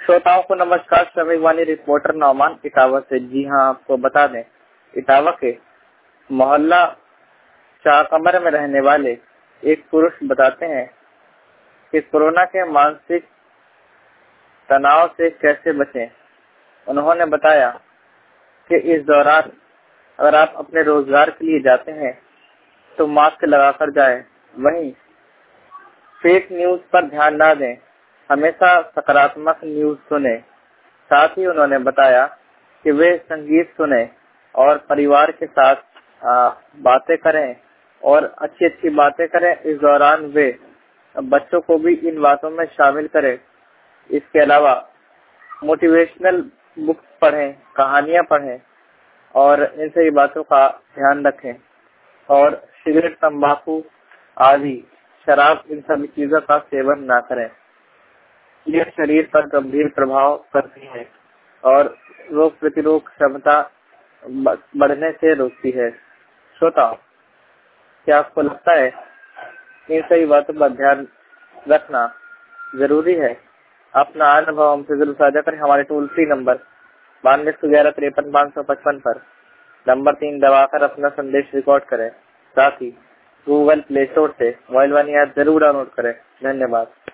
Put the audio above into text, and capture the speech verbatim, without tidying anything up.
श्रोताओं को नमस्कार। श्रमिक वाणी रिपोर्टर नौमान इटावा से। जी हाँ, आपको बता दें, इटावा के मोहल्ला शाहकमर में रहने वाले एक पुरुष बताते हैं कि कोरोना के मानसिक तनाव से कैसे बचें। उन्होंने बताया कि इस दौरान अगर आप अपने रोजगार के लिए जाते हैं तो मास्क लगाकर जाएं। वहीं फेक न्यूज पर ध्यान न दें, हमेशा सकारात्मक न्यूज सुने। साथ ही उन्होंने बताया कि वे संगीत सुने और परिवार के साथ आ, बातें करें और अच्छी अच्छी बातें करें। इस दौरान वे बच्चों को भी इन बातों में शामिल करें। इसके अलावा मोटिवेशनल बुक्स पढ़ें, कहानियां पढ़ें और इन सभी बातों का ध्यान रखें। और सिगरेट, तंबाकू आदि, शराब, इन सभी चीजों का सेवन ना करें। यह शरीर पर गंभीर प्रभाव करती है और रोग प्रतिरोधक क्षमता बढ़ने से रोकती है। श्रोताओ, क्या आपको लगता है इन सभी बातों पर ध्यान रखना जरूरी है? अपना अनुभव हमसे जरूर साझा करें। हमारे टोल फ्री नंबर बानवे सौ ग्यारह तिरपन पाँच सौ पचपन पर नंबर तीन दबाकर अपना संदेश रिकॉर्ड करें। साथ ही गूगल प्ले स्टोर से मोबाइल वाणी ऐप जरूर डाउनलोड करें। धन्यवाद।